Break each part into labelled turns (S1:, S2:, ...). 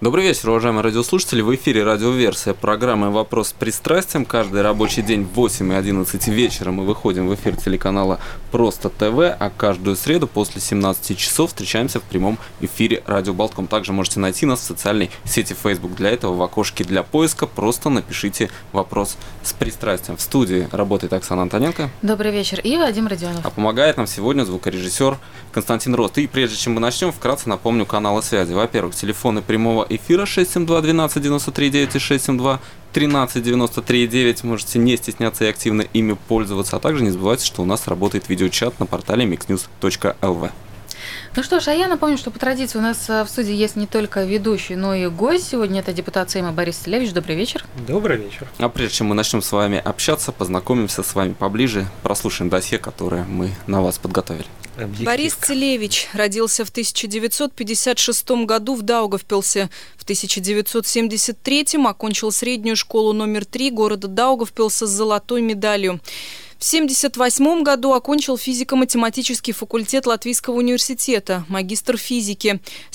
S1: Добрый вечер, уважаемые радиослушатели. В эфире радиоверсия программы «Вопрос с пристрастием». Каждый рабочий день в 8 и 11 вечера мы выходим в эфир телеканала «Просто ТВ», а каждую среду после 17 часов встречаемся в прямом эфире «Радио Болтком». Также можете найти нас в социальной сети Facebook. Для этого в окошке для поиска просто напишите «Вопрос с пристрастием». В студии работает Оксана Антоненко.
S2: Добрый вечер. И Вадим Родионов.
S1: А помогает нам сегодня звукорежиссер Константин Рост. И прежде чем мы начнем, вкратце напомню каналы связи. Во-первых, телефоны прямого эфира 672-12-93-9 и 672-13-93-9. Можете не стесняться и активно ими пользоваться. А также не забывайте, что у нас работает видеочат на портале mixnews.lv.
S2: Ну что ж, а я напомню, что по традиции у нас в студии есть не только ведущий, но и гость. Сегодня это депутат Сейма Борис Целевич. Добрый вечер.
S3: Добрый вечер.
S1: А прежде чем мы начнем с вами общаться, познакомимся с вами поближе, прослушаем досье, которое мы на вас подготовили.
S4: Борис Целевич родился в 1956 году в Даугавпилсе. В 1973 окончил среднюю школу номер 3 города Даугавпилса с золотой медалью. В 1978 году окончил физико-математический факультет Латвийского университета, магистр физики. С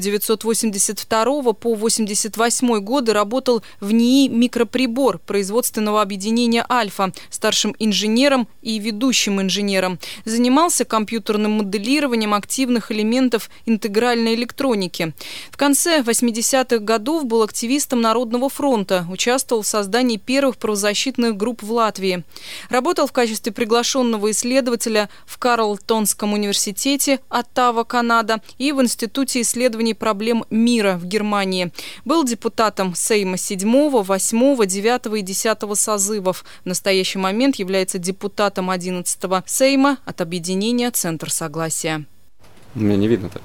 S4: 1982 по 1988 годы работал в НИИ «Микроприбор» производственного объединения «Альфа», старшим инженером и ведущим инженером. Занимался компьютерным моделированием активных элементов интегральной электроники. В конце 80-х годов был активистом Народного фронта, участвовал в создании первых правозащитных групп в Латвии. Работал в качестве приглашенного исследователя в Карлтонском университете, Оттава, Канада, и в Институте исследований проблем мира в Германии. Был депутатом Сейма 7, 8, 9 и 10 созывов. В настоящий момент является депутатом 11 Сейма от объединения «Центр согласия».
S1: Меня не видно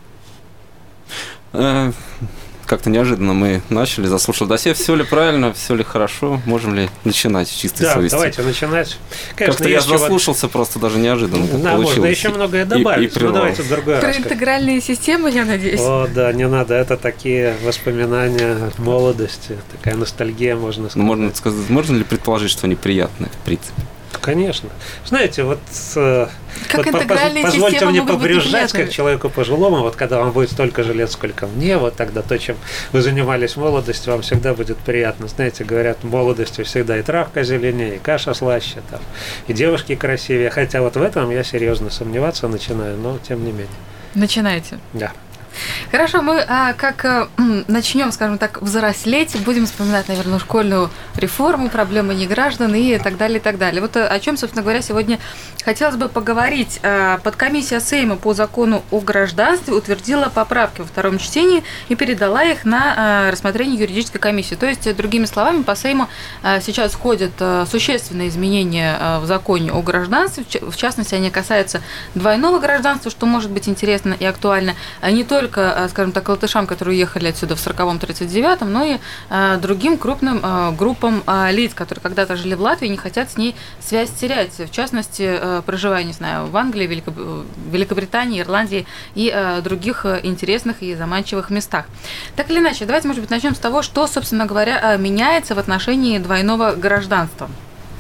S1: так. Как-то неожиданно мы начали, заслушал досье. Все ли правильно, все ли хорошо? Можем ли начинать с чистой совести?
S3: Да, давайте начинать.
S1: Конечно, как-то я заслушался просто даже неожиданно.
S3: Можно еще многое добавить.
S1: Давайте
S3: в другой раз.
S2: Про интегральные системы, я надеюсь.
S3: О, да, не надо. Это такие воспоминания молодости. Такая ностальгия, можно сказать.
S1: Можно ли предположить, что они приятные, в принципе?
S3: Конечно. Знаете,
S2: интегральные
S3: позвольте
S2: системы
S3: мне
S2: могут быть
S3: побрюзжать,
S2: неприятными.
S3: как человеку пожилому, вот когда вам будет столько же лет, сколько мне, вот тогда то, чем вы занимались в молодости, вам всегда будет приятно. Знаете, говорят, в молодости всегда и травка зеленее, и каша слаще, там, и девушки красивее. Хотя вот в этом я серьезно сомневаться начинаю, но тем не менее.
S2: Начинайте.
S3: Да.
S2: Хорошо, мы начнем, скажем так, взрослеть, будем вспоминать, наверное, школьную реформу, проблемы неграждан и так далее, и так далее. Вот о чем, собственно говоря, сегодня хотелось бы поговорить. Подкомиссия Сейма по закону о гражданстве утвердила поправки во втором чтении и передала их на рассмотрение юридической комиссии. То есть, другими словами, по Сейму сейчас входят существенные изменения в законе о гражданстве. В частности, они касаются двойного гражданства, что может быть интересно и актуально не только, скажем так, латышам, которые уехали отсюда в 40-39, но и другим крупным группам лиц, которые когда-то жили в Латвии и не хотят с ней связь терять. В частности, проживая, не знаю, в Англии, Великобритании, Ирландии и других интересных и заманчивых местах. Так или иначе, давайте, может быть, начнем с того, что, собственно говоря, меняется в отношении двойного гражданства.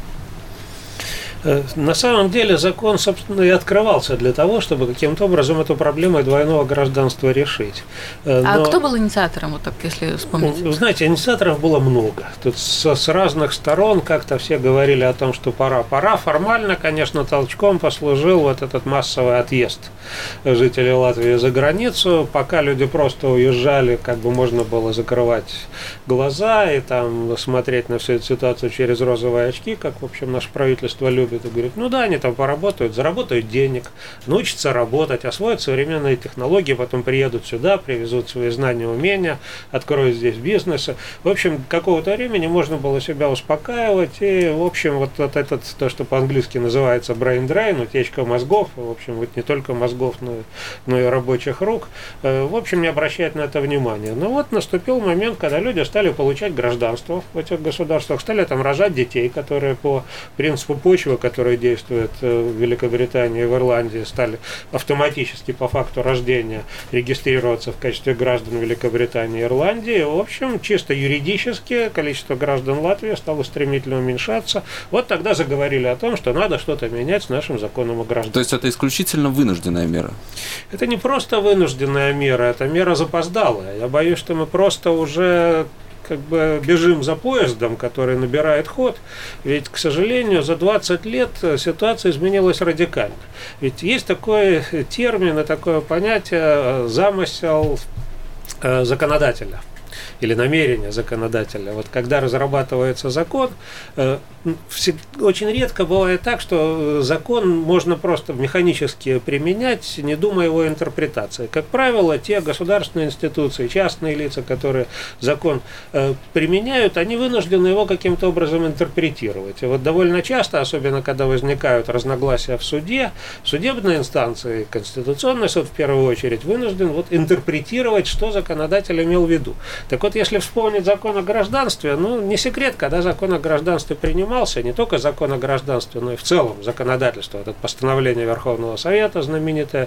S3: На самом деле закон, собственно, и открывался для того, чтобы каким-то образом эту проблему двойного гражданства решить.
S2: А кто был инициатором, вот так, если вспомнить?
S3: Знаете, инициаторов было много. Тут с разных сторон как-то все говорили о том, что пора. Формально, конечно, толчком послужил вот этот массовый отъезд жителей Латвии за границу. Пока люди просто уезжали, как бы можно было закрывать глаза и там смотреть на всю эту ситуацию через розовые очки, как, в общем, наше правительство любит. И говорит, ну да, они там поработают, заработают денег, научатся работать, освоят современные технологии, потом приедут сюда, привезут свои знания, умения, откроют здесь бизнесы. В общем, какого-то времени можно было себя успокаивать, и, в общем, вот этот, то, что по-английски называется brain drain, утечка мозгов, в общем, вот не только мозгов, но и рабочих рук, в общем, не обращать на это внимания. Но вот наступил момент, когда люди стали получать гражданство в этих государствах, стали там рожать детей, которые по принципу почвы, которые действуют в Великобритании и в Ирландии, стали автоматически по факту рождения регистрироваться в качестве граждан Великобритании и Ирландии. В общем, чисто юридически количество граждан Латвии стало стремительно уменьшаться. Вот тогда заговорили о том, что надо что-то менять с нашим законом о гражданстве.
S1: То есть это исключительно вынужденная мера?
S3: Это не просто вынужденная мера, это мера запоздалая. Я боюсь, что мы просто уже бежим за поездом, который набирает ход. Ведь, к сожалению, за 20 лет ситуация изменилась радикально. Ведь есть такой термин и такое понятие замысел законодателя или намерение законодателя. Вот когда разрабатывается закон, очень редко бывает так, что закон можно просто механически применять, не думая его интерпретации. Как правило, те государственные институции, частные лица, которые закон применяют, они вынуждены его каким-то образом интерпретировать. И вот довольно часто, особенно когда возникают разногласия в суде, судебные инстанции, Конституционный суд в первую очередь вынужден интерпретировать, что законодатель имел в виду. Так вот, если вспомнить закон о гражданстве, не секрет, когда закон о гражданстве принимался, не только закон о гражданстве, но и в целом законодательство, это постановление Верховного Совета, знаменитое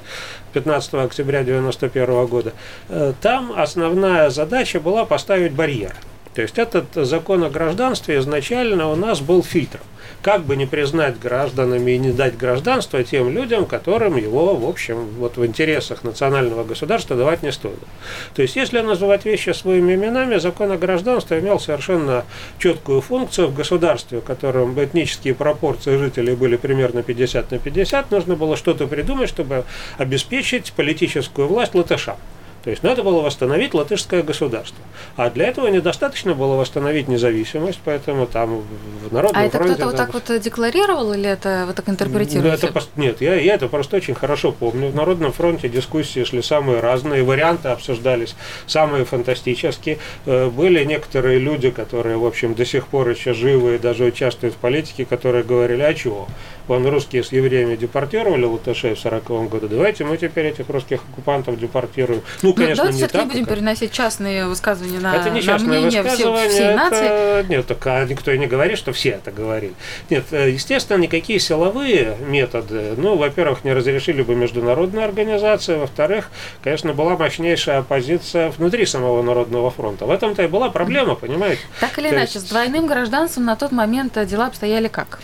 S3: 15 октября 1991 года, там основная задача была поставить барьер. То есть этот закон о гражданстве изначально у нас был фильтром. Как бы не признать гражданами и не дать гражданство тем людям, которым его, в общем, в интересах национального государства давать не стоит. То есть, если называть вещи своими именами, закон о гражданстве имел совершенно четкую функцию в государстве, в котором этнические пропорции жителей были примерно 50/50, нужно было что-то придумать, чтобы обеспечить политическую власть латышам. То есть надо было восстановить латышское государство. А для этого недостаточно было восстановить независимость, поэтому там в Народном фронте...
S2: А это кто-то вот так декларировал или это вы так интерпретируете?
S3: Нет, я это просто очень хорошо помню. В Народном фронте дискуссии шли самые разные, варианты обсуждались самые фантастические. Были некоторые люди, которые, в общем, до сих пор еще живы и даже участвуют в политике, которые говорили, а чего? Вон русские с евреями депортировали латышей в 1940 году, давайте мы теперь этих русских оккупантов депортируем. Конечно,
S2: давайте
S3: не
S2: все-таки
S3: так.
S2: Будем переносить частные высказывания на
S3: это не частное
S2: мнение всей нации.
S3: Нет, так никто и не говорит, что все это говорили. Нет, естественно, никакие силовые методы, во-первых, не разрешили бы международные организации, во-вторых, конечно, была мощнейшая оппозиция внутри самого Народного фронта. В этом-то и была проблема, понимаете?
S2: Так или иначе, с двойным гражданством на тот момент дела обстояли как?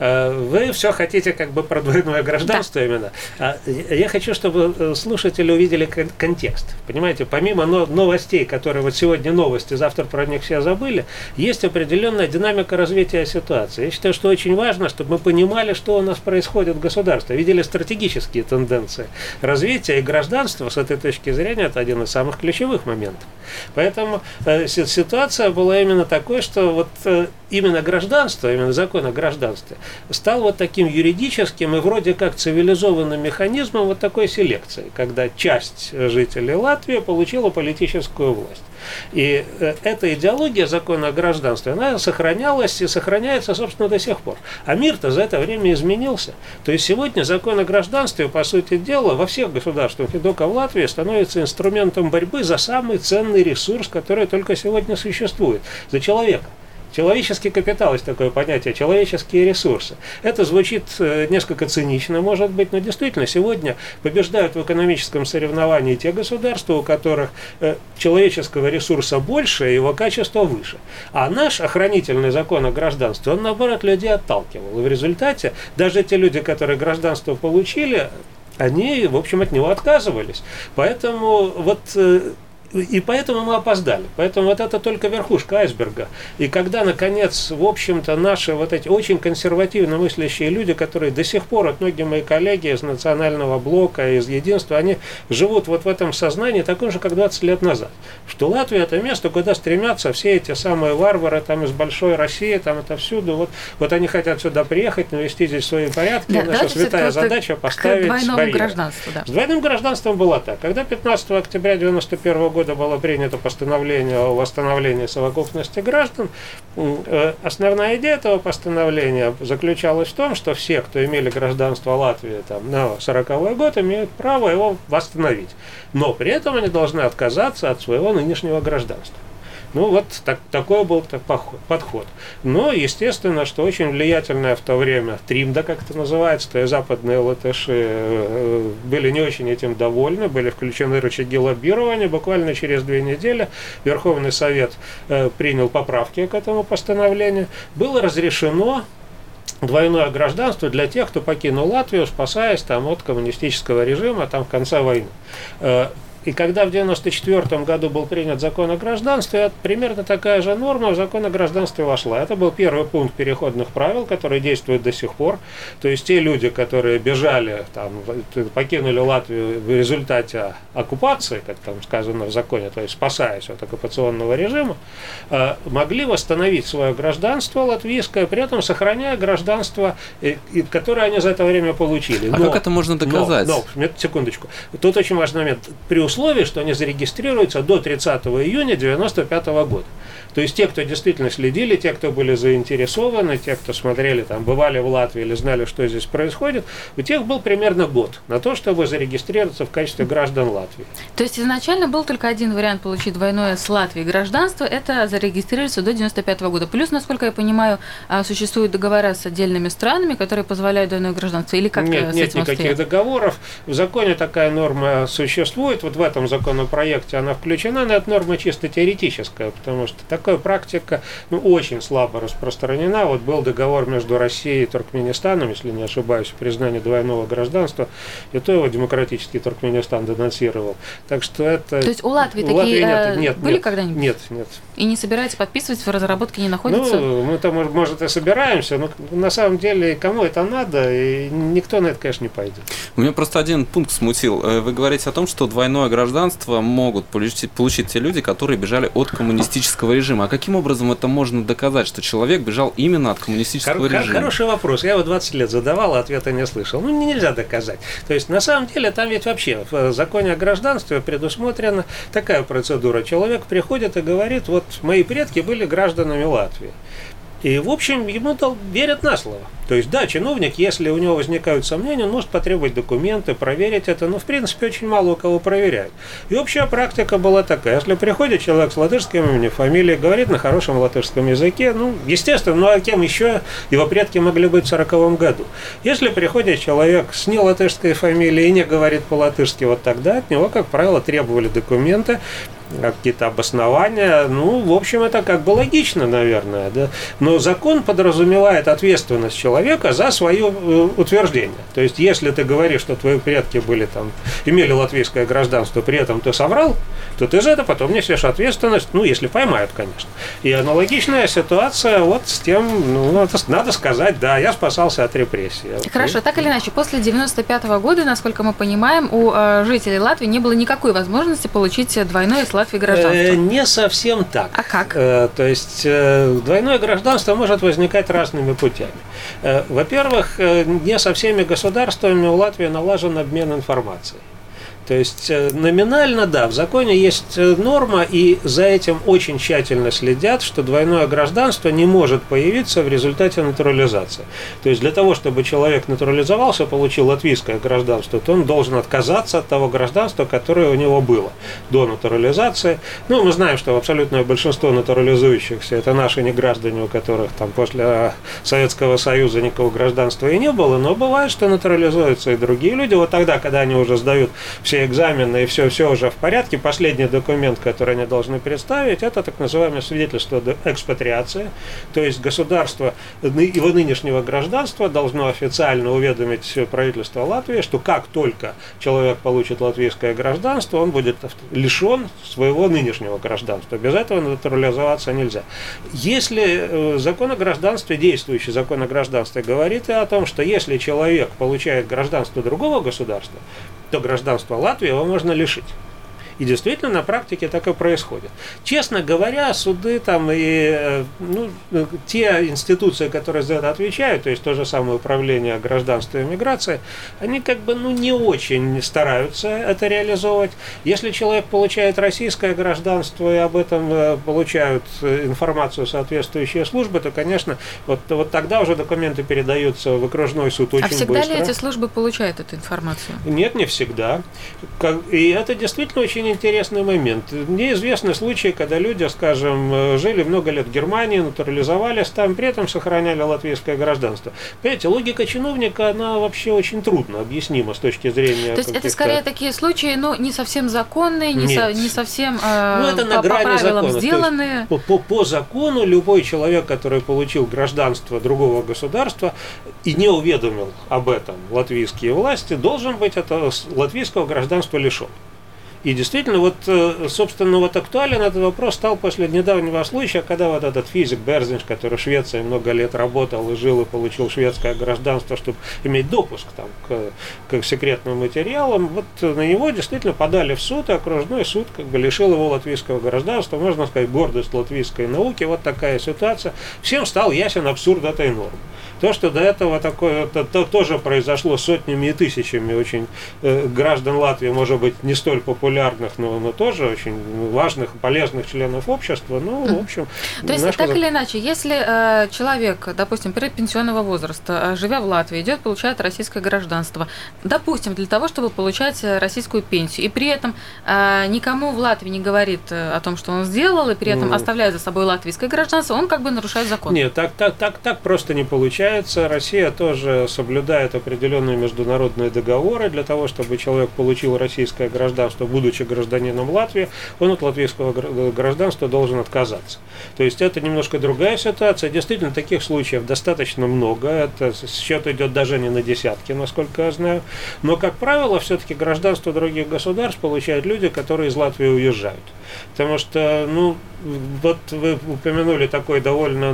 S3: Вы все хотите про двойное гражданство именно. Я хочу, чтобы слушатели увидели контекст. Понимаете, помимо новостей, которые сегодня новости, завтра про них все забыли, есть определенная динамика развития ситуации. Я считаю, что очень важно, чтобы мы понимали, что у нас происходит в государстве, видели стратегические тенденции развития, и гражданство с этой точки зрения это один из самых ключевых моментов. Поэтому ситуация была именно такой, что именно гражданство, именно закон о гражданстве стал таким юридическим и вроде как цивилизованным механизмом такой селекции, когда часть жителей Латвии получила политическую власть. И эта идеология закона о гражданстве, она сохранялась и сохраняется, собственно, до сих пор. А мир-то за это время изменился. То есть сегодня закон о гражданстве, по сути дела, во всех государствах, не только в Латвии, становится инструментом борьбы за самый ценный ресурс, который только сегодня существует, за человека. Человеческий капитал, есть такое понятие, человеческие ресурсы. Это звучит несколько цинично, может быть, но действительно сегодня побеждают в экономическом соревновании те государства, у которых человеческого ресурса больше, его качество выше. А наш охранительный закон о гражданстве, он, наоборот, людей отталкивал. И в результате даже те люди, которые гражданство получили, они, в общем, от него отказывались. Поэтому поэтому мы опоздали. Поэтому это только верхушка айсберга. И когда, наконец, в общем-то, наши эти очень консервативно мыслящие люди, которые до сих пор, многие мои коллеги из Национального блока, из Единства, они живут в этом сознании таком же, как 20 лет назад. Что Латвия – это место, куда стремятся все эти самые варвары из большой России, отовсюду. Они хотят сюда приехать, навести здесь свои порядки. Да, наша святая задача поставить барьер. С двойным гражданством было так. Когда 15 октября 1991 года было принято постановление о восстановлении совокупности граждан, основная идея этого постановления заключалась в том, что все, кто имели гражданство Латвии на 40-й год, имеют право его восстановить. Но при этом они должны отказаться от своего нынешнего гражданства. Ну, вот такой был подход. Но, естественно, что очень влиятельная в то время Тримда, как это называется, то есть западные латыши были не очень этим довольны, были включены рычаги лоббирования. Буквально через 2 недели Верховный Совет принял поправки к этому постановлению. Было разрешено двойное гражданство для тех, кто покинул Латвию, спасаясь там от коммунистического режима там в конце войны. И когда в 1994 году был принят закон о гражданстве, примерно такая же норма в закон о гражданстве вошла. Это был первый пункт переходных правил, который действует до сих пор. То есть те люди, которые бежали, там, покинули Латвию в результате оккупации, как там сказано в законе, то есть спасаясь от оккупационного режима, могли восстановить свое гражданство латвийское, при этом сохраняя гражданство, которое они за это время получили.
S1: А как это можно доказать?
S3: Секундочку. Тут очень важный момент. При условии, что они зарегистрируются до 30 июня 1995 года. То есть те, кто действительно следили, те, кто были заинтересованы, те, кто смотрели, там, бывали в Латвии или знали, что здесь происходит, у тех был примерно год на то, чтобы зарегистрироваться в качестве граждан Латвии.
S2: То есть изначально был только один вариант получить двойное с Латвии гражданство, это зарегистрироваться до 1995 года. Плюс, насколько я понимаю, существуют договора с отдельными странами, которые позволяют двойное гражданство, или как
S3: нет,
S2: с этим
S3: никаких договоров. В законе такая норма существует, вот в этом законопроекте она включена, но эта норма чисто теоретическая, потому что такая практика очень слабо распространена. Вот был договор между Россией и Туркменистаном, если не ошибаюсь, о признании двойного гражданства, и то его демократический Туркменистан денонсировал. Так что это...
S2: То есть у Латвии такие были когда-нибудь?
S3: Нет.
S2: И не собираетесь подписывать, в разработке не находится?
S3: Мы-то, может, и собираемся, но на самом деле кому это надо, и никто на это, конечно, не пойдет.
S1: У меня просто один пункт смутил. Вы говорите о том, что двойное гражданство могут получить те люди, которые бежали от коммунистического режима. А каким образом это можно доказать, что человек бежал именно от коммунистического режима?
S3: Хороший вопрос. Я его 20 лет задавал, а ответа не слышал. Нельзя доказать. То есть, на самом деле, там ведь вообще в законе о гражданстве предусмотрена такая процедура. Человек приходит и говорит, вот мои предки были гражданами Латвии. И, в общем, ему верят на слово. То есть, да, чиновник, если у него возникают сомнения, он может потребовать документы, проверить это, но, в принципе, очень мало у кого проверяют. И общая практика была такая. Если приходит человек с латышским именем, фамилией, говорит на хорошем латышском языке, естественно, а кем еще его предки могли быть в 1940 году? Если приходит человек с нелатышской фамилией и не говорит по-латышски, вот тогда от него, как правило, требовали документы, какие-то обоснования. В общем, это как бы логично, наверное, да? Но закон подразумевает ответственность человека за свое утверждение. То есть, если ты говоришь, что твои предки имели латвийское гражданство, при этом ты соврал, то ты за это потом несешь ответственность, если поймают, конечно. И аналогичная ситуация вот с тем, надо сказать, да, я спасался от репрессий.
S2: Хорошо, так или иначе, после 1995 года, насколько мы понимаем, у жителей Латвии не было никакой возможности получить двойное с Латвии гражданство.
S3: Не совсем так.
S2: А как?
S3: То есть двойное гражданство может возникать разными путями. Во-первых, не со всеми государствами у Латвии налажен обмен информацией. То есть номинально, да, в законе есть норма, и за этим очень тщательно следят, что двойное гражданство не может появиться в результате натурализации. То есть для того, чтобы человек натурализовался, получил латвийское гражданство, то он должен отказаться от того гражданства, которое у него было до натурализации. Мы знаем, что абсолютное большинство натурализующихся – это наши неграждане, у которых после Советского Союза никакого гражданства и не было, но бывает, что натурализуются и другие люди. Вот тогда, когда они уже сдают все экзамены и все уже в порядке, последний документ, который они должны представить, это так называемое свидетельство экспатриации, то есть государство его нынешнего гражданства должно официально уведомить правительство Латвии, что как только человек получит латвийское гражданство, он будет лишен своего нынешнего гражданства. Без этого натурализоваться нельзя. Если закон о гражданстве, действующий закон о гражданстве говорит и о том, что если человек получает гражданство другого государства, то гражданство Латвии его можно лишить. И действительно на практике так и происходит. Честно говоря, суды и те институции, которые за это отвечают, то есть то же самое управление гражданства и миграции, они не очень стараются это реализовывать. Если человек получает российское гражданство и об этом получают информацию соответствующие службы, то, конечно, вот тогда уже документы передаются в окружной суд очень быстро.
S2: А всегда ли эти службы получают эту информацию?
S3: Нет, не всегда. И это действительно очень очень интересный момент. Мне известны случаи, когда люди, скажем, жили много лет в Германии, натурализовались там, при этом сохраняли латвийское гражданство. Понимаете, логика чиновника, она вообще очень трудно объяснима с точки зрения...
S2: То есть это скорее такие случаи, не совсем законные, не совсем
S3: это на
S2: по
S3: грани
S2: правилам
S3: закона.
S2: сделанные.
S3: По закону любой человек, который получил гражданство другого государства и не уведомил об этом латвийские власти, должен быть это латвийского гражданства лишен. И действительно, собственно, актуален этот вопрос стал после недавнего случая, когда вот этот физик Берзинш, который в Швеции много лет работал и жил, и получил шведское гражданство, чтобы иметь допуск там, к секретным материалам, на него действительно подали в суд, и окружной суд лишил его латвийского гражданства, можно сказать, гордость латвийской науки, вот такая ситуация. Всем стал ясен абсурд этой нормы. То, что до этого такое, тоже произошло сотнями и тысячами очень граждан Латвии, может быть, не столь популярных, но тоже очень важных, полезных членов общества. В общем...
S2: То есть, так или иначе, если человек, допустим, предпенсионного возраста, живя в Латвии, идет, получает российское гражданство, допустим, для того, чтобы получать российскую пенсию, и при этом никому в Латвии не говорит о том, что он сделал, и при этом оставляет за собой латвийское гражданство, он нарушает закон.
S3: Нет, так просто не получается. Россия тоже соблюдает определенные международные договоры для того, чтобы человек получил российское гражданство, будучи гражданином Латвии, он от латвийского гражданства должен отказаться. То есть это немножко другая ситуация. Действительно, таких случаев достаточно много. Это счет идет даже не на десятки, насколько я знаю. Но, как правило, все-таки гражданство других государств получают люди, которые из Латвии уезжают. Потому что, вы упомянули такой довольно,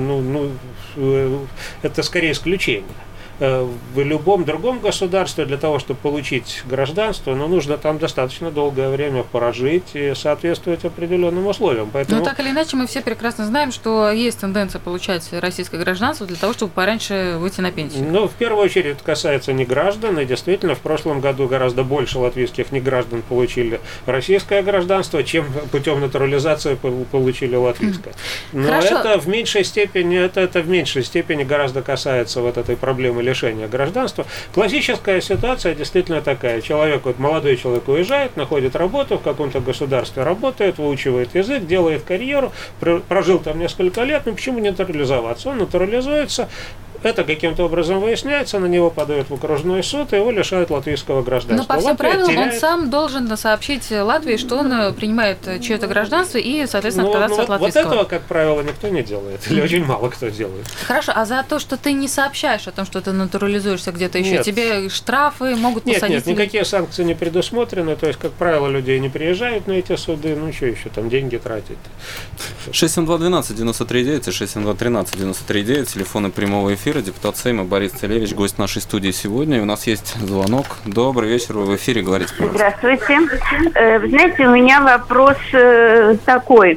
S3: это скорее исключение. В любом другом государстве для того, чтобы получить гражданство, нужно там достаточно долгое время прожить и соответствовать определенным условиям. Поэтому...
S2: Но так или иначе мы все прекрасно знаем, что есть тенденция получать российское гражданство для того, чтобы пораньше выйти на пенсию.
S3: В первую очередь это касается неграждан, и действительно в прошлом году гораздо больше латвийских неграждан получили российское гражданство, чем путем натурализации получили латвийское. Но это в меньшей степени, гораздо касается этой проблемы лишения гражданства. Классическая ситуация действительно такая. Молодой человек уезжает, находит работу, в каком-то государстве работает, выучивает язык, делает карьеру, прожил там несколько лет, почему не натурализоваться? Он натурализуется, это каким-то образом выясняется, на него подают в окружной суд, и его лишают латвийского гражданства.
S2: Но по всем правилам он сам должен сообщить Латвии, что он принимает чье-то гражданство и, соответственно, отказаться от латвийского.
S3: Вот этого, как правило, никто не делает, или очень мало кто делает.
S2: Хорошо, а за то, что ты не сообщаешь о том, что ты натурализуешься где-то еще, тебе штрафы могут посадить?
S3: Нет, никакие санкции не предусмотрены, то есть, как правило, людей не приезжают на эти суды, что еще там, деньги тратить.
S1: 672-12-93-9 и 672-13-93-9, телефоны прямого эфира. Депутат Сейма Борис Целевич, гость нашей студии сегодня. И у нас есть звонок. Добрый вечер, вы в эфире, говорите, пожалуйста.
S5: Здравствуйте. Вы знаете, у меня вопрос такой.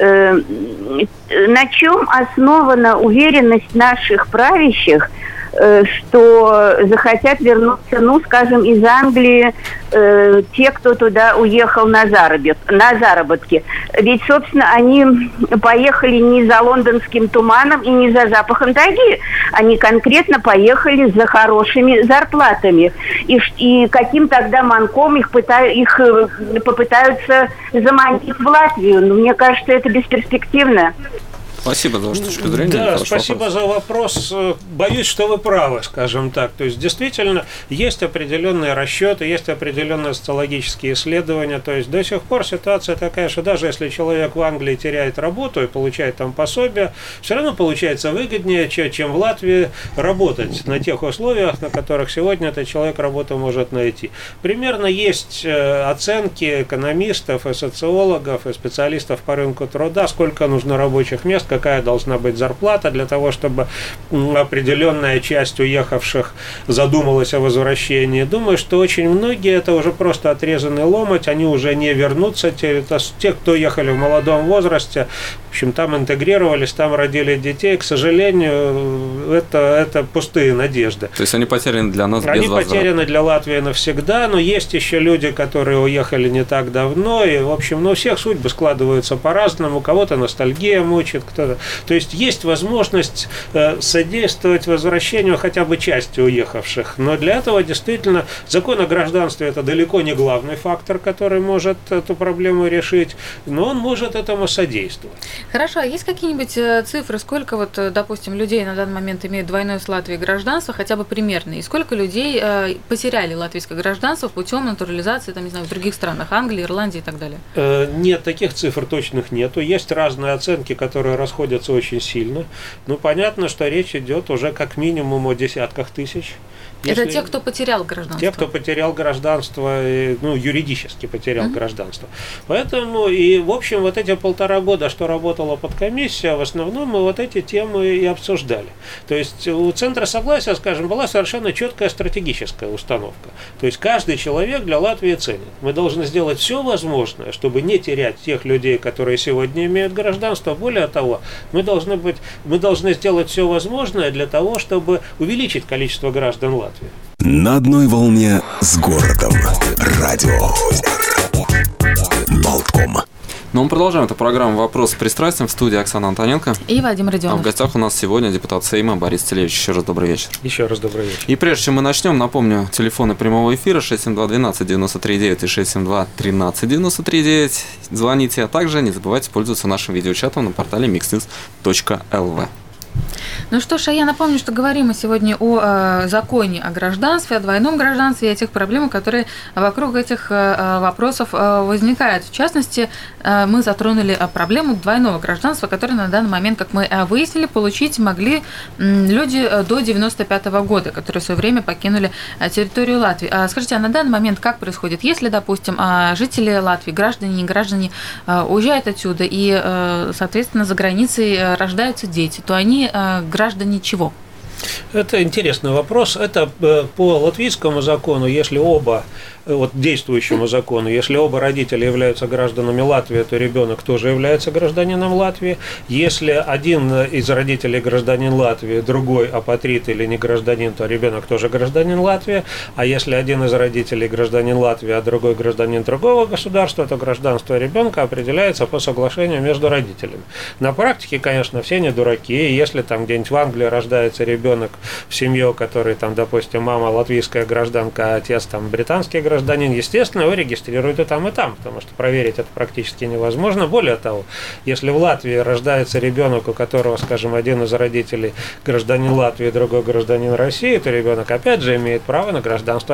S5: На чем основана уверенность наших правящих, что захотят вернуться, скажем, из Англии те, кто туда уехал на заработки. Ведь, собственно, они поехали не за лондонским туманом и не за запахом тайги. Они конкретно поехали за хорошими зарплатами. И каким тогда манком их попытаются заманить в Латвию? Мне кажется, это бесперспективно.
S1: Спасибо за вашу точку зрения.
S3: Да, спасибо за вопрос. Боюсь, что вы правы, скажем так. То есть, действительно, есть определенные расчеты, есть определенные социологические исследования. То есть, до сих пор ситуация такая, что даже если человек в Англии теряет работу и получает там пособие, все равно получается выгоднее, чем в Латвии работать на тех условиях, на которых сегодня этот человек работу может найти. Примерно есть оценки экономистов и социологов, и специалистов по рынку труда, сколько нужно рабочих мест, какая должна быть зарплата для того, чтобы определенная часть уехавших задумалась о возвращении. Думаю, что очень многие это уже просто отрезанный ломоть, они уже не вернутся. Те, кто ехали в молодом возрасте, в общем, там интегрировались, там родили детей, к сожалению, это пустые надежды.
S1: То есть они потеряны для нас без возврата?
S3: Они потеряны для Латвии навсегда, но есть еще люди, которые уехали не так давно, и, в общем, у всех судьбы складываются по-разному, кого-то ностальгия мучит, кто То есть возможность содействовать возвращению хотя бы части уехавших. Но для этого действительно закон о гражданстве – это далеко не главный фактор, который может эту проблему решить, но он может этому содействовать.
S2: Хорошо, а есть какие-нибудь цифры, сколько, допустим, людей на данный момент имеют двойное с Латвией гражданство, хотя бы примерно, и сколько людей потеряли латвийское гражданство путем натурализации, в других странах, Англии, Ирландии и так далее?
S3: Нет, таких цифр точных нету. Есть разные оценки, которые расходятся очень сильно. Понятно, что речь идет уже как минимум о десятках тысяч.
S2: Это те, кто потерял гражданство?
S3: Те, кто потерял гражданство, юридически потерял гражданство. Поэтому, в общем, эти 1,5 года, что работала подкомиссия, в основном мы эти темы и обсуждали. То есть у Центра согласия, скажем, была совершенно четкая стратегическая установка. То есть каждый человек для Латвии ценен. Мы должны сделать все возможное, чтобы не терять тех людей, которые сегодня имеют гражданство. Более того, мы должны сделать все возможное для того, чтобы увеличить количество граждан Латвии.
S6: На одной волне с городом. Радио Болтком.
S1: Мы продолжаем эту программу «Вопрос с пристрастием». В студии Оксана Антоненко
S2: и Вадим Родионов.
S1: А в гостях у нас сегодня депутат Сейма Борис Целевич. Еще раз добрый вечер.
S3: Еще раз добрый вечер.
S1: И прежде чем мы начнем, напомню, телефоны прямого эфира 672-12-93-9 и 672-13-93-9. Звоните, а также не забывайте пользоваться нашим видеочатом на портале mixnews.lv.
S2: Ну что ж, я напомню, что говорим мы сегодня о законе о гражданстве, о двойном гражданстве и о тех проблемах, которые вокруг этих вопросов возникают. В частности, мы затронули проблему двойного гражданства, которое на данный момент, как мы выяснили, получить могли люди до 1995 года, которые в свое время покинули территорию Латвии. Скажите, а на данный момент как происходит? Если, допустим, жители Латвии, граждане, не граждане, уезжают отсюда и, соответственно, за границей рождаются дети, то они граждане чего?
S3: Это интересный вопрос. Это по латвийскому закону, если оба, действующему закону, если оба родителя являются гражданами Латвии, то ребенок тоже является гражданином Латвии. Если один из родителей гражданин Латвии, другой апатрид или не гражданин, то ребенок тоже гражданин Латвии. А если один из родителей гражданин Латвии, а другой гражданин другого государства, то гражданство ребенка определяется по соглашению между родителями. На практике, конечно, все не дураки. И если там где-нибудь в Англии рождается ребенок в семье, у которой там, допустим, мама латвийская гражданка, а отец там британский гражданин, естественно, его регистрируют и там, потому что проверить это практически невозможно. Более того, если в Латвии рождается ребенок, у которого, скажем, один из родителей гражданин Латвии, другой гражданин России, то ребенок опять же имеет право на гражданство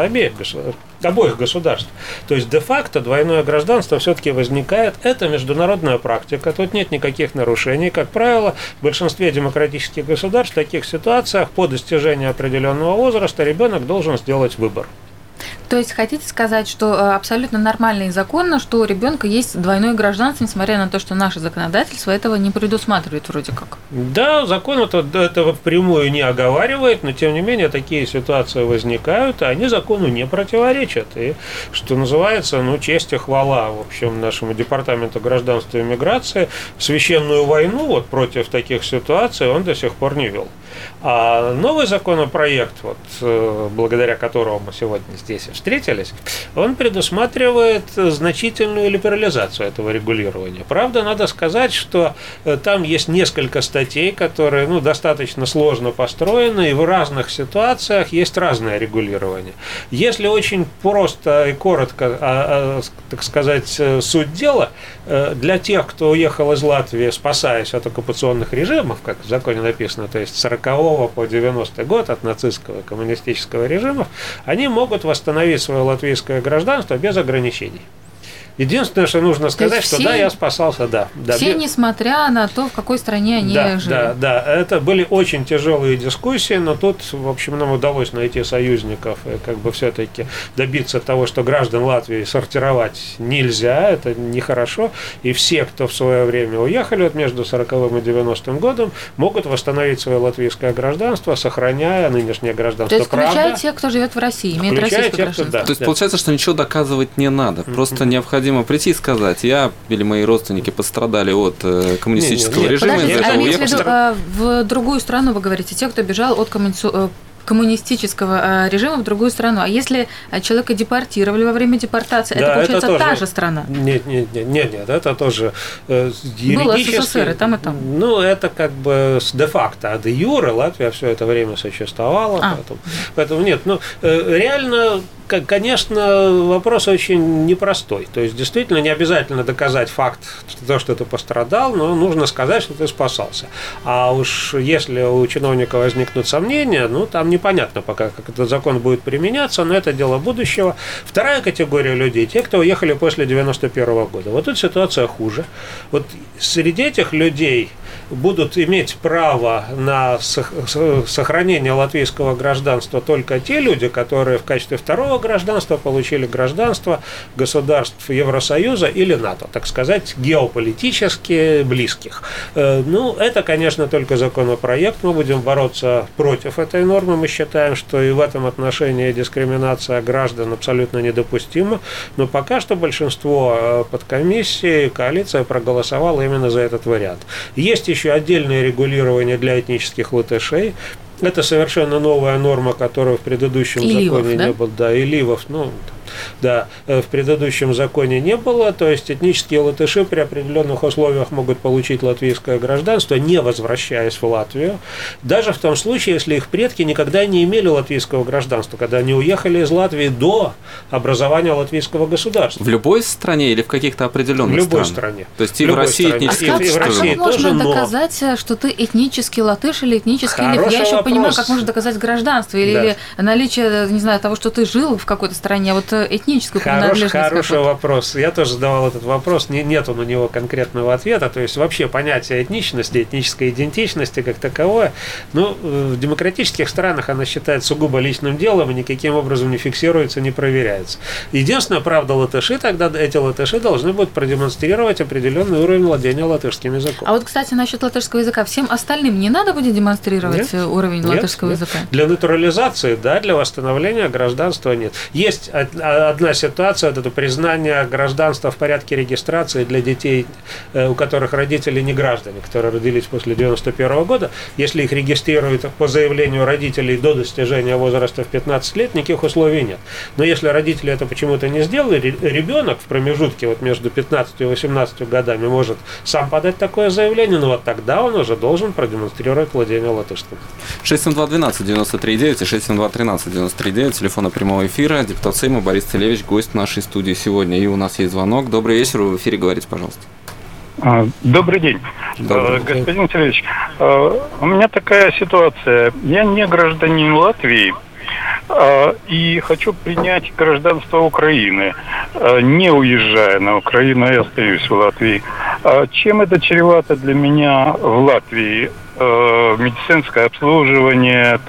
S3: обоих государств. То есть де-факто двойное гражданство все-таки возникает. Это международная практика, тут нет никаких нарушений. Как правило, в большинстве демократических государств в таких ситуациях по достижению определенного возраста ребенок должен сделать выбор.
S2: То есть хотите сказать, что абсолютно нормально и законно, что у ребенка есть двойное гражданство, несмотря на то, что наше законодательство этого не предусматривает вроде как?
S3: Да, закон этого впрямую не оговаривает, но тем не менее такие ситуации возникают, и они закону не противоречат. И, что называется, честь и хвала, в общем, нашему департаменту гражданства и миграции, священную войну против таких ситуаций он до сих пор не вел. А новый законопроект, благодаря которому мы сегодня здесь встретились, он предусматривает значительную либерализацию этого регулирования. Правда, надо сказать, что там есть несколько статей, которые достаточно сложно построены, и в разных ситуациях есть разное регулирование. Если очень просто и коротко, так сказать, суть дела, для тех, кто уехал из Латвии, спасаясь от оккупационных режимов, как в законе написано, то есть с 40-го по 90-й год от нацистского и коммунистического режимов, они могут восстановить свое латвийское гражданство без ограничений. Единственное, что нужно сказать, что да, я спасался, да.
S2: Все, несмотря на то, в какой стране они жили.
S3: Да, это были очень тяжелые дискуссии, но тут, в общем, нам удалось найти союзников и все-таки добиться того, что граждан Латвии сортировать нельзя, это нехорошо, и все, кто в свое время уехали между 40-м и 90-м годом, могут восстановить свое латвийское гражданство, сохраняя нынешнее гражданство.
S2: То есть включая тех, кто живет в России, имеет российское гражданство.
S1: То есть получается, что ничего доказывать не надо, просто необходимо прийти и сказать, я или мои родственники пострадали от коммунистического режима.
S2: Подождите, в другую страну вы говорите, те, кто бежал от коммунистического режима в другую страну. А если человека депортировали во время депортации, это, получается,
S3: это тоже...
S2: та же страна?
S3: Нет, это тоже юридически...
S2: Было СССР и там, и там.
S3: Ну, это как бы де-факто, а де-юре Латвия все это время существовала. Поэтому нет, реально... Конечно, вопрос очень непростой. То есть, действительно, не обязательно доказать факт того, что ты пострадал, но нужно сказать, что ты спасался. А уж если у чиновника возникнут сомнения, там непонятно пока, как этот закон будет применяться, но это дело будущего. Вторая категория людей – те, кто уехали после 91 года. Вот тут ситуация хуже. Вот среди этих людей будут иметь право на сохранение латвийского гражданства только те люди, которые в качестве второго гражданства получили гражданство государств Евросоюза или НАТО, так сказать, геополитически близких. Это, конечно, только законопроект. Мы будем бороться против этой нормы. Мы считаем, что и в этом отношении дискриминация граждан абсолютно недопустима. Но пока что большинство подкомиссии, коалиция проголосовала именно за этот вариант. Есть еще отдельное регулирование для этнических латышей. Это совершенно новая норма, которая в предыдущем законе не было. Да, и ливов, в предыдущем законе не было. То есть этнические латыши при определенных условиях могут получить латвийское гражданство, не возвращаясь в Латвию. Даже в том случае, если их предки никогда не имели латвийского гражданства, когда они уехали из Латвии до образования латвийского государства.
S1: В любой стране или в каких-то определенных странах?
S3: В любой стране.
S1: То есть и в России этнически.
S2: Как можно доказать, что ты этнический латыш или этнический лив? Я еще понимаю, как можно доказать гражданство или наличие, не знаю, того, что ты жил в какой-то стране, вот этническую принадлежность.
S3: Хороший вопрос. Я тоже задавал этот вопрос. Нет у него конкретного ответа. То есть вообще понятие этничности, этнической идентичности как таковое, в демократических странах она считается сугубо личным делом и никаким образом не фиксируется, не проверяется. Единственное, правда, латыши, тогда эти латыши должны будут продемонстрировать определенный уровень владения латышским языком.
S2: А вот, кстати, насчет латышского языка. Всем остальным не надо будет демонстрировать уровень латышского языка?
S3: Для натурализации, для восстановления гражданства нет. Есть одна ситуация, это признание гражданства в порядке регистрации для детей, у которых родители не граждане, которые родились после 91 года. Если их регистрируют по заявлению родителей до достижения возраста в 15 лет, никаких условий нет. Но если родители это почему-то не сделали, ребенок в промежутке между 15 и 18 годами может сам подать такое заявление, но тогда он уже должен продемонстрировать владение латышским.
S1: 672-12-93-9 и 672-13-93-9, телефона прямого эфира, депутат Сейма Борис Целевич, гость нашей студии сегодня. И у нас есть звонок. Добрый вечер, вы в эфире, говорите, пожалуйста.
S7: Добрый день. Господин Целевич, у меня такая ситуация. Я не гражданин Латвии и хочу принять гражданство Украины, не уезжая на Украину, я остаюсь в Латвии. Чем это чревато для меня в Латвии? Медицинское обслуживание,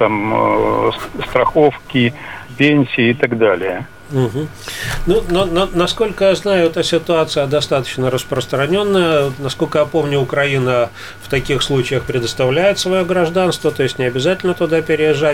S7: страховки, пенсии и так далее.
S3: Угу. Насколько я знаю, эта ситуация достаточно распространенная. Насколько я помню, Украина в таких случаях предоставляет свое гражданство, то есть не обязательно туда переезжать.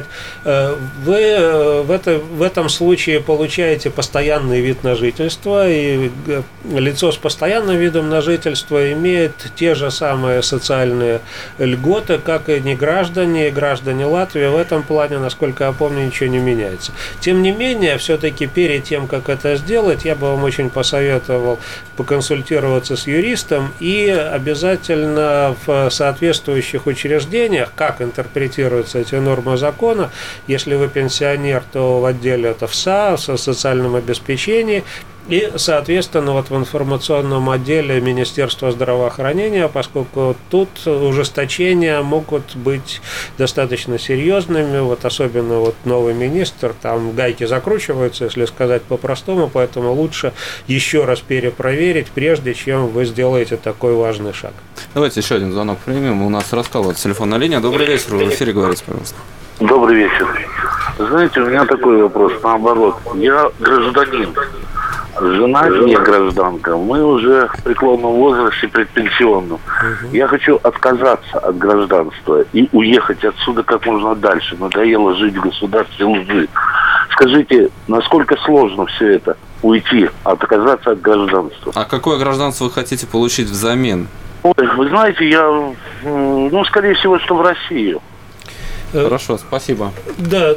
S3: Вы в этом случае получаете постоянный вид на жительство, и лицо с постоянным видом на жительство имеет те же самые социальные льготы, как и неграждане, и граждане Латвии. В этом плане, насколько я помню, ничего не меняется. Тем не менее, все-таки перед тем, как это сделать, я бы вам очень посоветовал поконсультироваться с юристом и обязательно в соответствующих учреждениях, как интерпретируются эти нормы закона. Если вы пенсионер, то в отделе ТФСА, в социальном обеспечении, и, соответственно, в информационном отделе Министерства здравоохранения, поскольку тут ужесточения могут быть достаточно серьезными, особенно новый министр, там гайки закручиваются, если сказать по-простому, поэтому лучше еще раз перепроверить, прежде чем вы сделаете такой важный шаг.
S1: Давайте еще один звонок примем. У нас раскалывается телефонная линия. Добрый вечер, вы в эфире, говорите, пожалуйста.
S8: Добрый вечер. Знаете, у меня такой вопрос, наоборот. Я гражданин. Жена не гражданка. Мы уже в преклонном возрасте, предпенсионном. Я хочу отказаться от гражданства и уехать отсюда как можно дальше. Надоело жить в государстве лжи. Скажите, насколько сложно все это уйти, отказаться от гражданства?
S1: А какое гражданство вы хотите получить взамен?
S8: Вы знаете, я, скорее всего, что в Россию.
S1: Хорошо, спасибо.
S3: Да,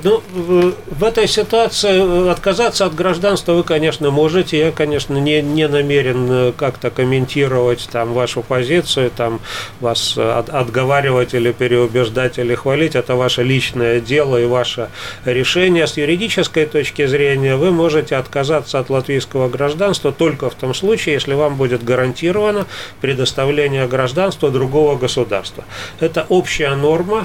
S3: в этой ситуации отказаться от гражданства вы, конечно, можете. Я, конечно, не намерен как-то комментировать там вашу позицию, там вас отговаривать или переубеждать или хвалить. Это ваше личное дело и ваше решение. С юридической точки зрения вы можете отказаться от латвийского гражданства только в том случае, если вам будет гарантировано предоставление гражданства другого государства. Это общая норма,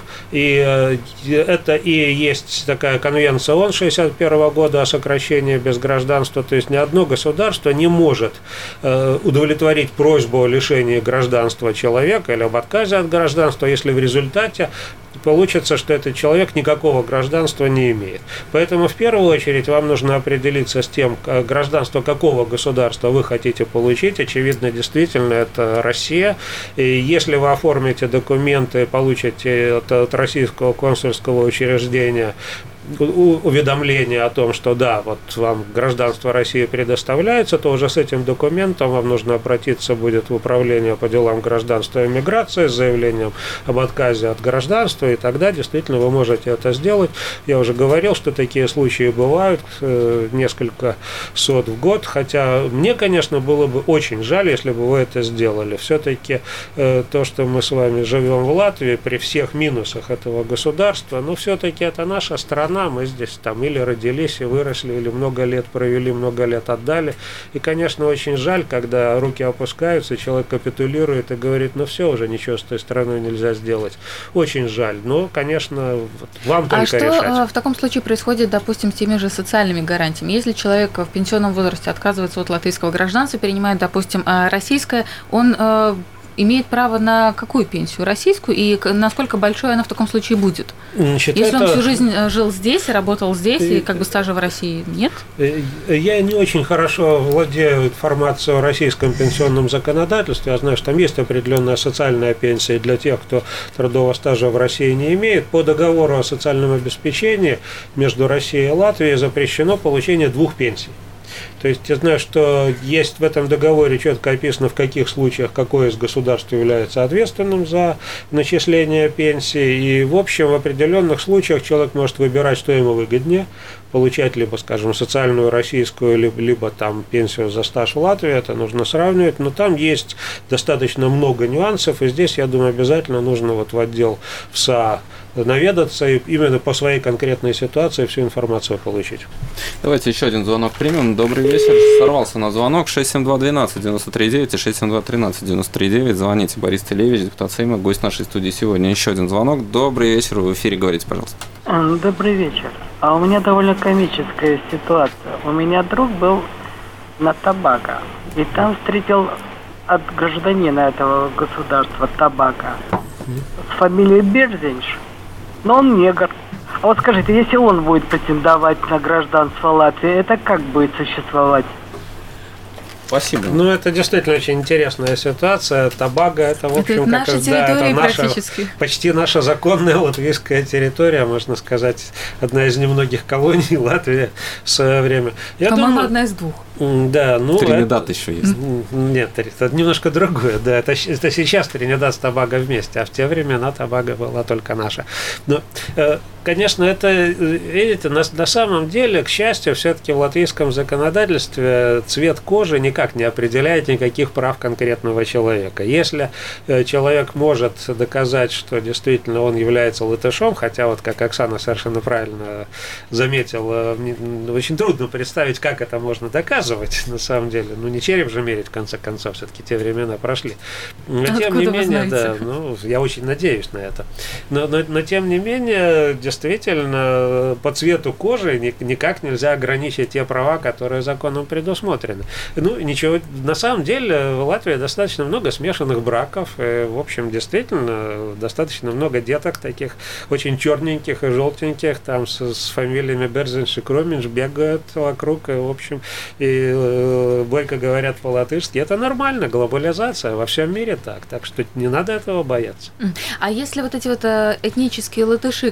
S3: и это и есть такая конвенция ООН 1961 года о сокращении без гражданства, то есть ни одно государство не может удовлетворить просьбу о лишении гражданства человека или об отказе от гражданства, если в результате получится, что этот человек никакого гражданства не имеет. Поэтому в первую очередь вам нужно определиться с тем, гражданство какого государства вы хотите получить. Очевидно, действительно, это Россия. И если вы оформите документы, получите от российского консульского учреждения уведомление о том, что да, вот вам гражданство России предоставляется, то уже с этим документом вам нужно обратиться будет в управление по делам гражданства и миграции с заявлением об отказе от гражданства, и тогда действительно вы можете это сделать. Я уже говорил, что такие случаи бывают, несколько сот в год, хотя мне, конечно, было бы очень жаль, если бы вы это сделали. Все-таки то, что мы с вами живем в Латвии, при всех минусах этого государства, но все-таки это наша страна, мы здесь там или родились и выросли, или много лет провели, много лет отдали. И, конечно, очень жаль, когда руки опускаются, человек капитулирует и говорит, ну все, уже ничего с той страной нельзя сделать. Очень жаль. Но, конечно, вам только решать. А
S2: что в таком случае происходит, допустим, с теми же социальными гарантиями? Если человек в пенсионном возрасте отказывается от латвийского гражданства, перенимает, допустим, российское, он имеет право на какую пенсию? Российскую? И насколько большой она в таком случае будет?
S3: Значит,
S2: если он всю жизнь жил здесь, работал здесь, и как бы стажа в России нет?
S3: Я не очень хорошо владею информацией о российском пенсионном законодательстве. Я знаю, что там есть определенная социальная пенсия для тех, кто трудового стажа в России не имеет. По договору о социальном обеспечении между Россией и Латвией запрещено получение 2 пенсий. То есть я знаю, что есть в этом договоре четко описано, в каких случаях какое из государств является ответственным за начисление пенсии. И, в общем, в определенных случаях человек может выбирать, что ему выгоднее. Получать либо, скажем, социальную российскую, либо там пенсию за стаж в Латвии. Это нужно сравнивать. Но там есть достаточно много нюансов. И здесь, я думаю, обязательно нужно вот в отдел ВСА наведаться и именно по своей конкретной ситуации всю информацию получить.
S1: Давайте еще один звонок примем. Добрый вечер. Сорвался на звонок 672-12-93-9 и 672-13-93-9. Звоните. Борис Телевич, депутат Сейма, гость нашей студии сегодня. Еще один звонок. Добрый вечер. В эфире говорите, пожалуйста.
S9: Добрый вечер. А у меня довольно комическая ситуация. У меня друг был на Тобаго, и там встретил от гражданина этого государства Тобаго с фамилией Берзинш. Но он негр. А вот скажите, если он будет претендовать на гражданство Латвии, это как будет существовать?
S1: Спасибо.
S3: Ну, это действительно очень интересная ситуация. Тобаго, это, в общем,
S2: наша территория практически.
S3: Почти наша законная латвийская территория, можно сказать, одна из немногих колоний Латвии в свое время.
S2: По-моему, одна из 2.
S3: Да, ну,
S1: Тринидад еще есть.
S3: Нет, это немножко другое. Да, это сейчас Тринидад с Тобаго вместе, а в те времена Тобаго была только наша. Но, конечно, это, видите, на самом деле, к счастью, все-таки в латвийском законодательстве цвет кожи никак не определяет никаких прав конкретного человека. Если человек может доказать, что действительно он является латышом, хотя вот, как Оксана совершенно правильно заметила, очень трудно представить, как это можно доказывать, на самом деле. Ну, не череп же мерить, в конце концов, все-таки те времена прошли. Но, тем не менее, да, ну, я очень надеюсь на это. Но тем не менее, действительно, по цвету кожи никак нельзя ограничить те права, которые законом предусмотрены. Ну, ничего, на самом деле, в Латвии достаточно много смешанных браков, и, в общем, действительно, достаточно много деток таких очень черненьких и желтеньких, там, с фамилиями Берзинш и Кроминш бегают вокруг, и, в общем, и бойко говорят по-латышски. Это нормально, глобализация, во всем мире так что не надо этого бояться.
S2: А если вот эти вот этнические латыши, которые хотят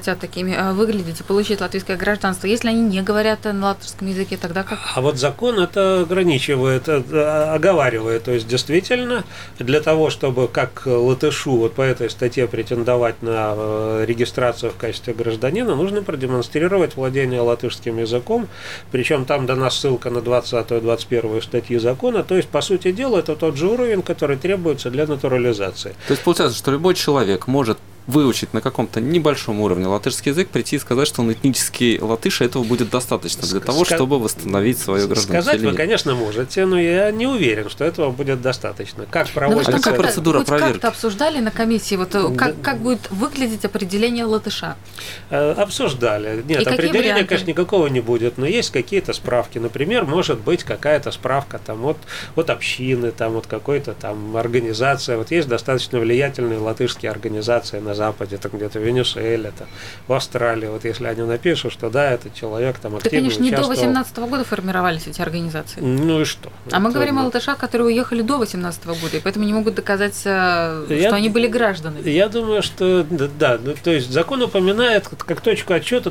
S2: хотят такими выглядеть и получить латвийское гражданство, если они не говорят на латышском языке, тогда как?
S3: А вот закон это ограничивает, оговаривает. То есть, действительно, для того, чтобы как латышу вот по этой статье претендовать на регистрацию в качестве гражданина, нужно продемонстрировать владение латышским языком. Причем там дана ссылка на 20-21 статьи закона. То есть, по сути дела, это тот же уровень, который требуется для натурализации.
S1: То есть, получается, что любой человек может выучить на каком-то небольшом уровне латышский язык, прийти и сказать, что он этнический латыш, и этого будет достаточно для того, чтобы восстановить свое гражданство.
S3: Сказать вы, конечно, можете, но я не уверен, что этого будет достаточно. Как проводится...
S1: А какая процедура проверки?
S2: Как-то обсуждали на комиссии, вот как будет выглядеть определение латыша?
S3: Обсуждали. Нет, определения, конечно, никакого не будет, но есть какие-то справки. Например, может быть какая-то справка там, от общины, там, от какой-то там организации. Вот есть достаточно влиятельные латышские организации на Западе, там где-то в Венесуэле, там, в Австралии, вот если они напишут, что да, этот человек там активно
S2: участвовал. Так, конечно, не до 18 года формировались эти организации.
S3: Ну и что?
S2: А мы говорим о латышах, которые уехали до 18 года, и поэтому не могут доказать, что они были гражданами.
S3: Я думаю, что да, то есть закон упоминает как точку отсчета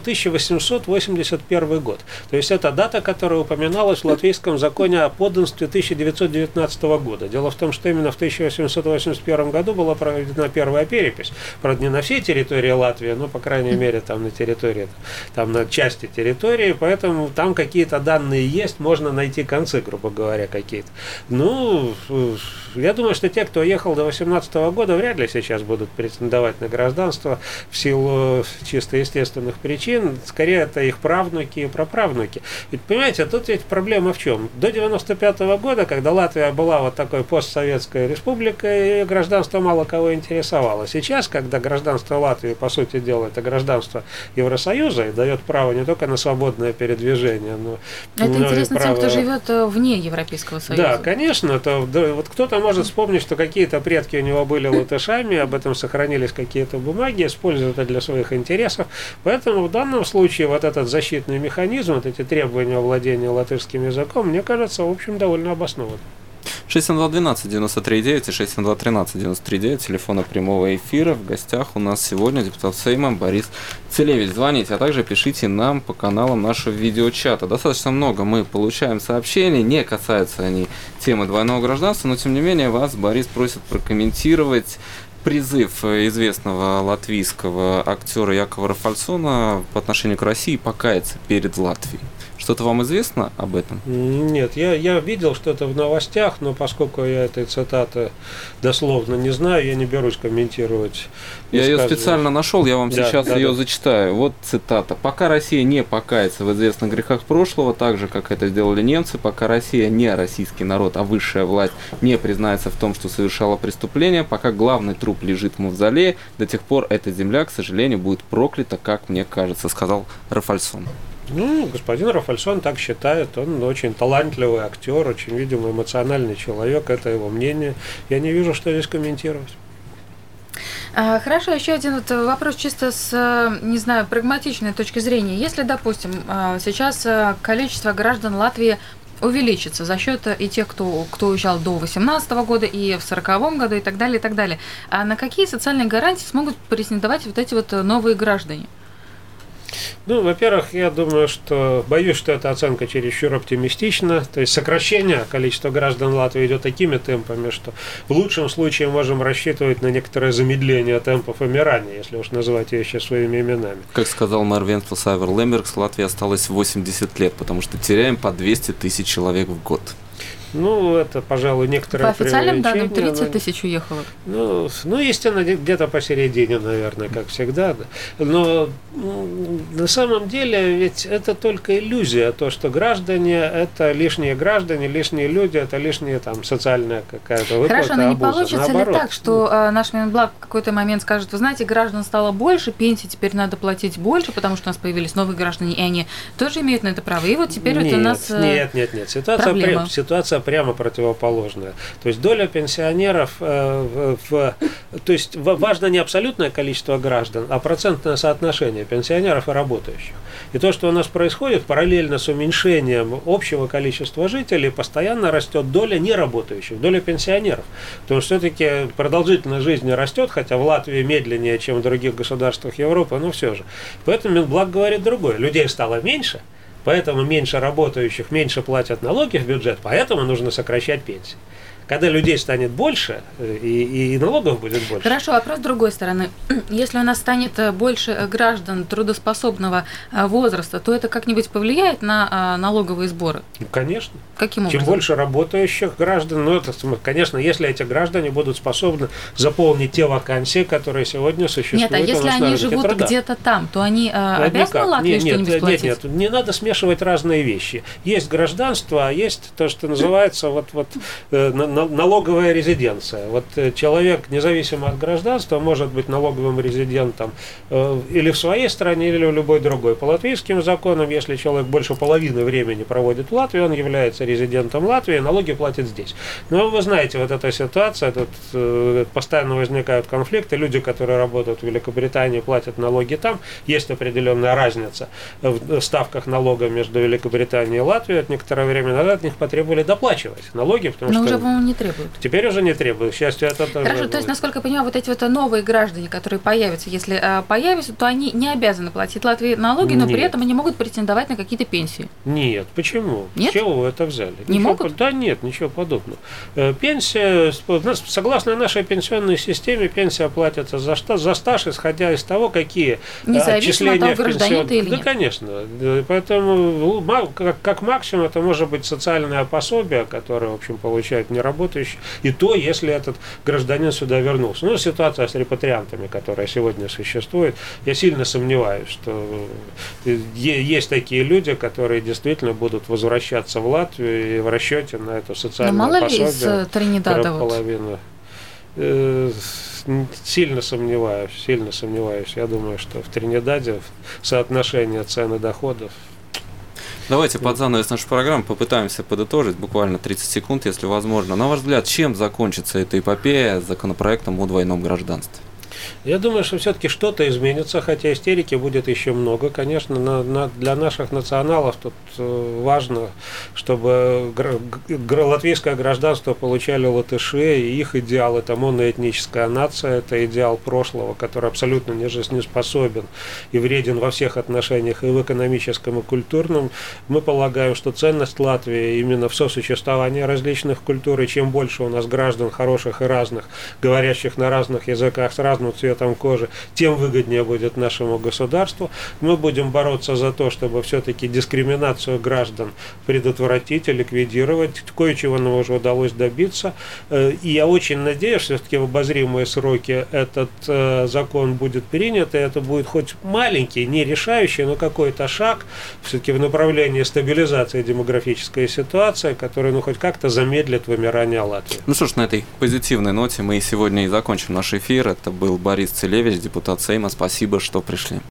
S3: 1881 год. То есть это дата, которая упоминалась в латвийском законе о подданстве 1919 года. Дело в том, что именно в 1881 году была проведена первая перепись. Правда, не на всей территории Латвии, но, по крайней мере, там на территории, там на части территории, поэтому там какие-то данные есть, можно найти концы, грубо говоря, какие-то. Ну, я думаю, что те, кто ехал до 18 года, вряд ли сейчас будут претендовать на гражданство в силу чисто естественных причин. Скорее, это их правнуки и праправнуки. Ведь, понимаете, тут ведь проблема в чем? До 95 года, когда Латвия была вот такой постсоветской республикой, гражданство мало кого интересовало. Сейчас, когда гражданство Латвии, по сути дела, это гражданство Евросоюза и дает право не только на свободное передвижение, но
S2: это интересно тем, кто живет вне Европейского Союза.
S3: Да, конечно. Вот кто-то может вспомнить, что какие-то предки у него были латышами, об этом сохранились какие-то бумаги, используют это для своих интересов. Поэтому в данном случае вот этот защитный механизм, вот эти требования владения латышским языком, мне кажется, в общем, довольно обоснованным.
S1: 672-12-93-9 и 672-13-93-9, телефона прямого эфира. В гостях у нас сегодня депутат Сейма Борис Целевич. Звоните, а также пишите нам по каналам нашего видеочата. Достаточно много мы получаем сообщений, не касаются они темы двойного гражданства, но тем не менее вас Борис просит прокомментировать призыв известного латвийского актера Якова Рафальсона по отношению к России покаяться перед Латвией. Что-то вам известно об этом?
S3: Нет, я видел что-то в новостях, но поскольку я этой цитаты дословно не знаю, я не берусь комментировать.
S1: Я ее специально нашел, я вам сейчас ее зачитаю. Вот цитата. «Пока Россия не покается в известных грехах прошлого, так же, как это сделали немцы, пока Россия не российский народ, а высшая власть не признается в том, что совершала преступление, пока главный труп лежит в мавзолее, до тех пор эта земля, к сожалению, будет проклята, как мне кажется», сказал Рафальсон.
S3: Ну, господин Рафальсон так считает, он очень талантливый актер, очень, видимо, эмоциональный человек, это его мнение. Я не вижу, что здесь комментировать.
S2: Хорошо, еще один вот вопрос чисто с, не знаю, прагматичной точки зрения. Если, допустим, сейчас количество граждан Латвии увеличится за счет и тех, кто уезжал до 2018 года, и в 1940 году, и так далее, и так далее, а на какие социальные гарантии смогут претендовать вот эти вот новые граждане?
S3: Ну, во-первых, я думаю, боюсь, что эта оценка чересчур оптимистична. То есть сокращение количества граждан Латвии идет такими темпами, что в лучшем случае можем рассчитывать на некоторое замедление темпов умирания, если уж называть вещи своими именами.
S1: Как сказал мэр Венспилса Савер Лембергс, Латвии осталось 80 лет, потому что теряем по 200 тысяч человек в год.
S3: Ну, это, пожалуй, некоторое
S2: преувеличение. По официальным данным 30 тысяч уехало.
S3: Ну, истина где-то посередине, наверное, как всегда. Но на самом деле ведь это только иллюзия, то, что граждане – это лишние граждане, лишние люди, это лишняя там социальная какая-то выплата.
S2: Хорошо, но не получится ли так, что наш Минблаг в какой-то момент скажет, вы знаете, граждан стало больше, пенсии теперь надо платить больше, потому что у нас появились новые граждане, и они тоже имеют на это право. И вот теперь вот у нас
S3: Нет. Ситуация прямо противоположное. То есть доля пенсионеров, то есть важно не абсолютное количество граждан, а процентное соотношение пенсионеров и работающих. И то, что у нас происходит, параллельно с уменьшением общего количества жителей, постоянно растет доля неработающих, доля пенсионеров. Потому что все-таки продолжительность жизни растет, хотя в Латвии медленнее, чем в других государствах Европы, но все же. Поэтому Минблаг говорит другое. Людей стало меньше, поэтому меньше работающих, меньше платят налоги в бюджет, поэтому нужно сокращать пенсии. Когда людей станет больше, и налогов будет больше.
S2: Хорошо, вопрос с другой стороны. Если у нас станет больше граждан трудоспособного возраста, то это как-нибудь повлияет на налоговые сборы?
S3: Конечно.
S2: Каким образом?
S3: Чем больше работающих граждан, конечно, если эти граждане будут способны заполнить те вакансии, которые сегодня существуют.
S2: Нет, а если они живут где-то там, то они обязаны Латвии что-нибудь платить?
S3: Нет, не надо смешивать разные вещи. Есть гражданство, а есть то, что называется налоговая резиденция. Вот человек, независимо от гражданства, может быть налоговым резидентом или в своей стране, или в любой другой. По латвийским законам, если человек больше половины времени проводит в Латвии, он является резидентом Латвии, налоги платит здесь. Но вы знаете, вот эта ситуация, тут постоянно возникают конфликты. Люди, которые работают в Великобритании, платят налоги там. Есть определенная разница в ставках налога между Великобританией и Латвией. От некоторое время назад от них потребовали доплачивать налоги, потому
S2: Но
S3: что...
S2: уже, по-моему, не требуют.
S3: Теперь уже не требуют. К счастью, это тоже...
S2: Хорошо, то есть, насколько я понимаю, вот эти вот новые граждане, которые появятся, если появятся, то они не обязаны платить Латвии налоги, но при этом они могут претендовать на какие-то пенсии.
S3: Нет, почему?
S2: Нет?
S3: С чего вы это взяли?
S2: Не могут?
S3: Да нет, ничего подобного. Пенсия, согласно нашей пенсионной системе, пенсия платится за стаж, исходя из того, какие
S2: отчисления в пенсионном...
S3: Да, нет? Конечно. Поэтому как максимум это может быть социальное пособие, которое, в общем, получают неработающие, и то, если этот гражданин сюда вернулся. Ну, ситуация с репатриантами, которая сегодня существует, я сильно сомневаюсь, что есть такие люди, которые действительно будут возвращаться в Латвию и в расчете на это социальное пособие.
S2: Мало ли из Тринидада
S3: половину. Сильно сомневаюсь. Я думаю, что в Тринидаде соотношение цен и доходов.
S1: Давайте под занавес нашей программы попытаемся подытожить, буквально 30 секунд, если возможно. На ваш взгляд, чем закончится эта эпопея с законопроектом о двойном гражданстве?
S3: Я думаю, что все-таки что-то изменится, хотя истерики будет еще много. Конечно, для наших националов тут важно, чтобы латвийское гражданство получали латыши, и их идеал – это моноэтническая нация, это идеал прошлого, который абсолютно не жизнеспособен и вреден во всех отношениях, и в экономическом, и культурном. Мы полагаем, что ценность Латвии именно в сосуществовании различных культур, и чем больше у нас граждан хороших и разных, говорящих на разных языках, с разным цветом кожи, тем выгоднее будет нашему государству. Мы будем бороться за то, чтобы все-таки дискриминацию граждан предотвратить и ликвидировать. Кое-чего нам уже удалось добиться. И я очень надеюсь, что все-таки в обозримые сроки этот закон будет принят, и это будет хоть маленький, не решающий, но какой-то шаг все-таки в направлении стабилизации демографической ситуации, который хоть как-то замедлит вымирание Латвии.
S1: Ну что ж, на этой позитивной ноте мы сегодня и закончим наш эфир. Это был Борис Целевич, депутат Сейма. Спасибо, что пришли.